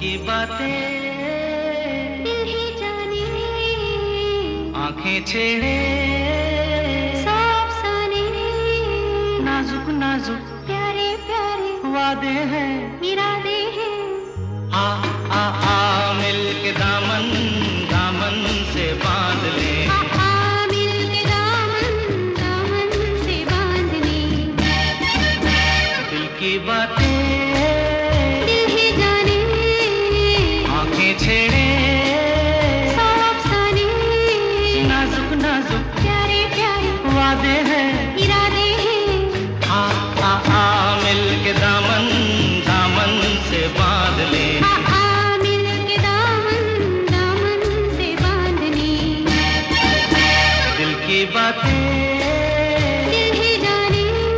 की बातें दिल ही जाने, आंखें छेड़े सब अफसाने, नाजुक नाजुक प्यारे प्यारे वादे हैं, इरादे हैं। आ आ आ मिल के दामन दामन से बांध ले, आ मिल के दामन दामन से बांध ले। दिल की बातें दिल ही जाने, आंखें छेड़े सब अफसाने, नाजुक नाजुक प्यारे प्यारे वादे हैं, इरादे हैं। आ मिल के दामन दामन से बांध ले, आ मिल के दामन दामन से बांध ले। दिल की बातें दिल ही जाने,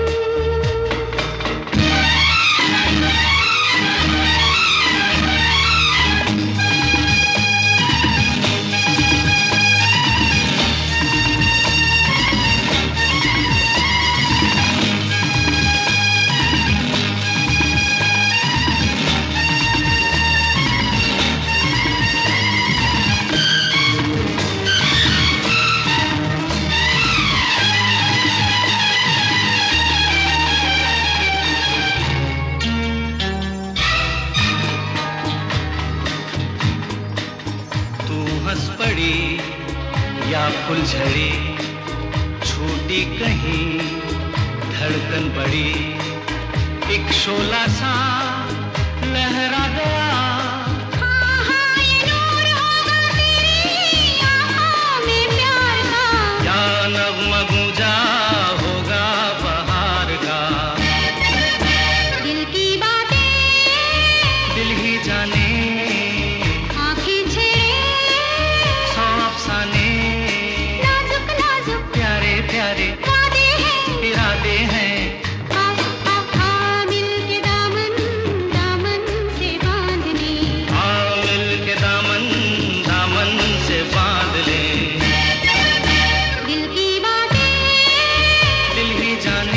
तू हंस पड़ी या फुलझड़ी, छूटी कहीं धड़कन बड़ी, एक शोला सा लहरा गया, ये नूर होगा तेरी आँखों में प्यार का। या नग़्मा गूंजा होगा बहार का, दिल की बातें दिल ही जाने आँखें छेड़े, सौ अफसाने, नाजुक नाजुक प्यारे प्यारे वादे हैं। इरादे हैं, आ मिल के दामन दामन से बांध ले। आ मिल के दामन दामन से बांध ले, दिल की बातें दिल ही जाने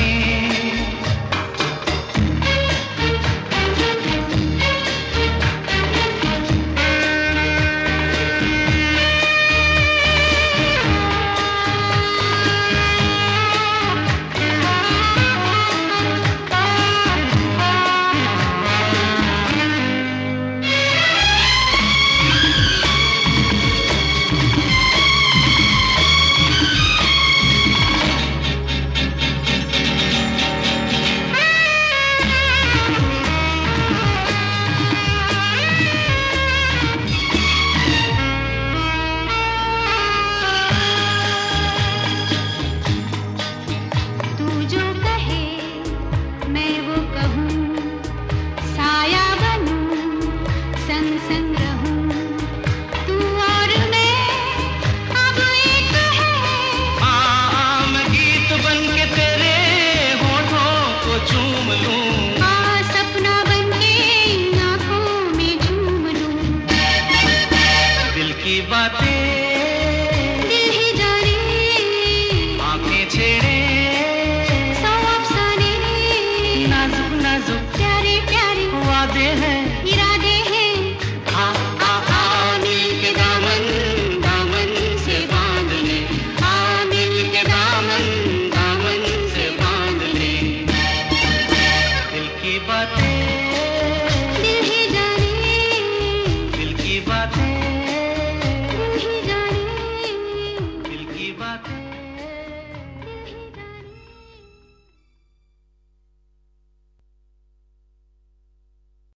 तू जो कहे मैं वो कहूँ, साया बनूं संग संग रहूं। तू और मैं अब एक है, मैं गीत बन के तेरे होठों को चूम लूं, सपना बनके इन आँखों में झूम लूं। दिल की बातें दिल ही जाने, आंखें छेड़े सौ अफसाने, नाजुक नाजुक प्यारे प्यारे वादे हैं, इरादे हैं। आ मिल के दामन दामन से बांध ले, आ मिल के दामन दामन से बांध ले, दिल की बातें दिल ही जाने, दिल की बातें दिल ही जाने। दिल की बातें।